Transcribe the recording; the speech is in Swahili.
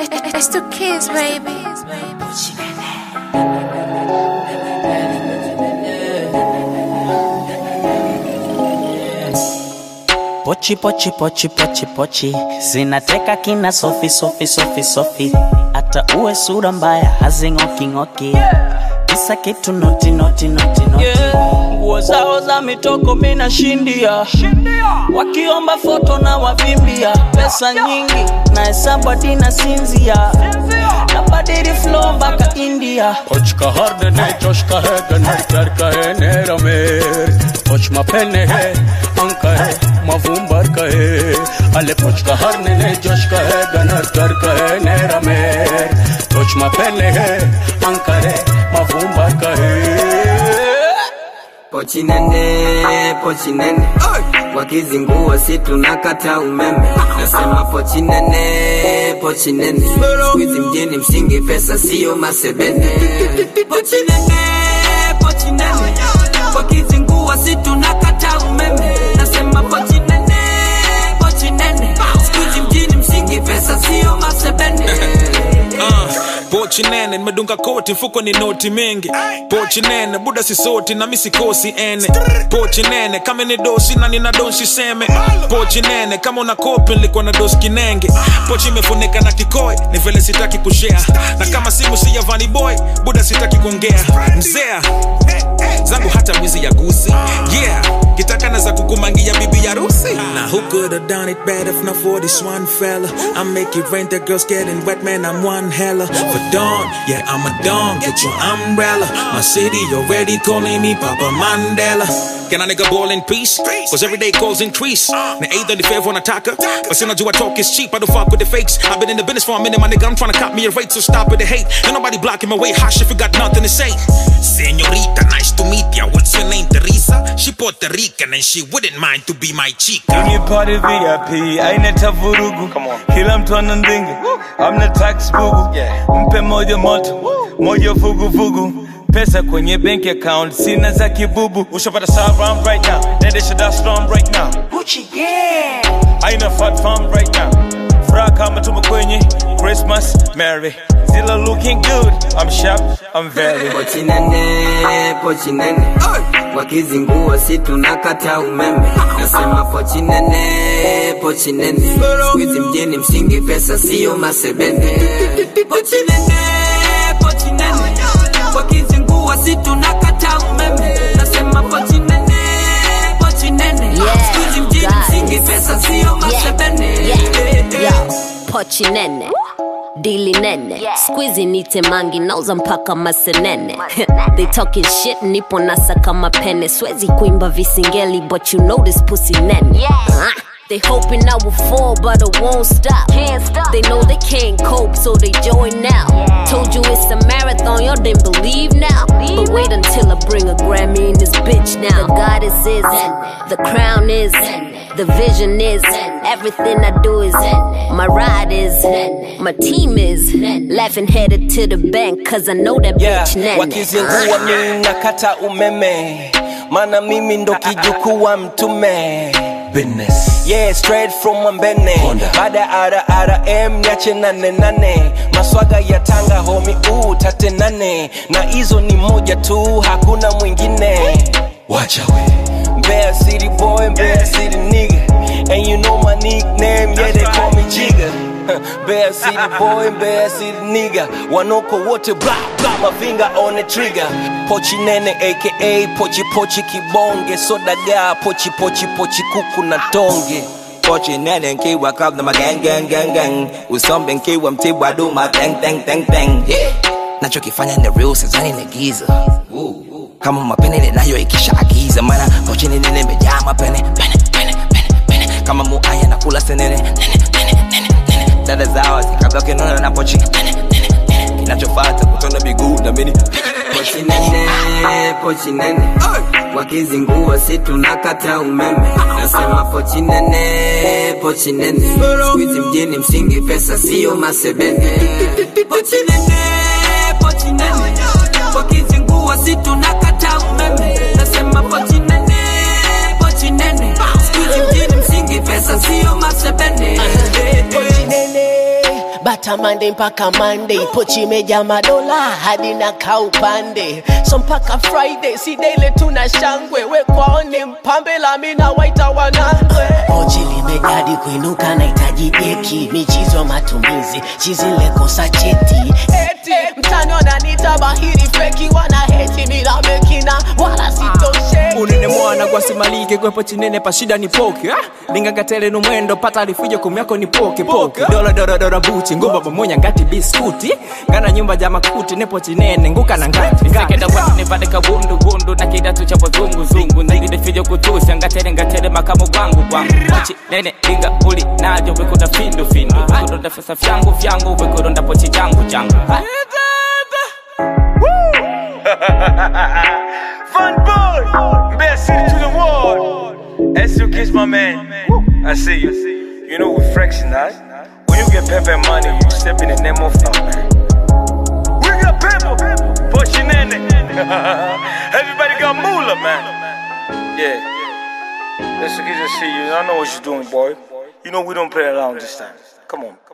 It's the kids, baby. Pochi pochi pochi pochi pochi zinateka kina sofi sofi sofi sofi, hata uwe sura mbaya hazingoki ngoki, kisa kitu noti noti noti noti. Nguo zao za mitoko mina shindia, wakiomba foto na wavimbia, pesa nyingi na hesabu hadi na sinzia, na badiri flow mpaka India. Poch ka har ne josh ka hai ganar kar ka hai nera mer, poch ma pehne hai anka hai mavumbar ka hai, ale poch ka har ne josh ka hai ganar kar ka hai nera mer, poch ma pehne hai anka hai mavumbar ka hai. Pochi nene, wakizingua si tunakata umeme. Nasema pochi nene, squeeze mjini msingi pesa sio masebene. Pochi nene, wakizingua si tunakata umeme. Nasema pochi nene, squeeze mjini msingi pesa sio masebene. Pochi nene, nimedunga koti mfuko ni noti mingi. Pochi nene, buda si soti na misi kosi ene. Pochi nene, kama ni dosi na nina donsi seme. Pochi nene, kama una kopi nilikuwa na dosi kinenge. Pochi imefunika na kikoi, ni vile sitaki kushare. Na kama simu si ya Vanny Boy, buda sitaki kuongea. Mzea, zangu hata wizi ya gusi. Yeah, kitaka naza kukumangia bibi ya rusi. Now who could have done it better if not for this one fella? I make it rain, the girls getting wet, man, I'm one hella. For dawn, yeah, I'm a dawn, get your umbrella. My city already calling me Papa Mandela. Can a nigga ball in peace? Cause everyday calls increase. Na either the favor on attacker, but since I do I talk is cheap, I don't fuck with the fakes. I've been in the business for a minute, my nigga, I'm trying to cop me a rate, so stop with the hate. Ain't nobody blocking my way, hush if you got nothing to say. Señorita, nice to meet ya, what's your name, Teresa? She Puerto Rican and she wouldn't mind to be my chica. Kwenye party VIP, haina vurugu. Kila mtu anandinga, I'm the tax bugu. Mpe moja moto, moja vugu vugu. Pesa kwenye bank account, sina za kibubu. Ushapata saram right now, nendesha da storm right now. Gucci yeah, Haina fat farm right now. Fra kama tuma kwenye Christmas, Merry. Still looking good, I'm sharp, I'm very. Pochi nene, wakizingua si tunakata umeme. Nasema pochi nene, squeeze mjini msingi pesa sio masebene. Pochi nene, wakizingua si tunakata umeme. Nasema pochi nene, squeeze mjini msingi pesa sio masebene. Pochi nene, dili nene, squeezy nite mangi nauza mpaka masenene. They talking shit, nipo nasa kama pene. Swezi kuimba visingeli, but you know this pussy nene. They hoping I will fall, but I won't stop. They know they can't cope, so they join now. Told you it's a marathon, y'all didn't believe now. But wait until I bring a Grammy in this bitch now. The goddess is, the crown is, the vision is, everything I do is, my ride is, my team is, laughing headed to the bank, cause I know that bitch nene. Wakizingua mimi nakata umeme, mana mimi ndo kijukuwa mtume. Business. Yeah, straight from Mbene. Bada ara M nyache nane. Maswaga ya Tanga homie tate nane. Na hizo ni moja tu hakuna mwingine. Watch out. Mbeya City boy, Mbeya City nigga. And you know my nickname, yeah they call me Jigga. Mbeya City boy, Mbeya City nigga. Wanoko wote blah blah, my finger on the trigger. Pochi nene aka pochi kibonge. Soda ga pochi kuku na tonge. Pochi nene nkiwa club na ma gang. Usombe nkiwa mtibwa do ma tang. Yeah. Nacho kifanya ni real sizani negiza. Kama mapene ninayo ikisha agiza. Mana pochi nene nimejaa mapene. Kama muaya na kula senene. Dada zao zikabloke nono na pochi. Kinachofata kutona miguu na mini. Pochi nene, wakizingua si tunakata umeme. Nasema pochi nene, squeeze mjini msingi pesa sio masebene. Pochi nene, wakizingua si tunakata umeme. Nasema pochi nene, squeeze mjini msingi pesa sio masebene. Pochi nene, bata Monday mpaka Monday, pochi meja madola hadi na kaupande, so mpaka Friday si daily tuna shangwe, we kwaone mpambe la mina waita wanangwe. Pochi limejadi kuinuka na itaji eki, michizo matumizi chizi lekosa cheti, eti mtani wananita bahiri feki, wana heti mila mekina wala sitoshe. Unene mwana kwa simalike kwepo chinene pa shida ni poke, linga gatele numwendo pata alifujo kumyako ni poke poke, dola buchi ngumba pamoja ngati biskuti, ngana nyumba jama kuti nepo chinene nguka na ngati sekenda watu nipate kabundu na kidatu cha zungu ndide fijo kutusha ngatele makamu wangu pochi nene linga uli najo wekuda findu wekuda fesa fyangu wekuda pochi jangu Fun boy, best city to the world. SU Kiss, my man. I see you. You know we're flexing, right? When you get pepper money, you step in the name of no man. We got pepper, Pochinene. Everybody got moolah, man. Yeah. SU Kiss, I see you. I know what you're doing, boy. You know we don't play around this time. Come on.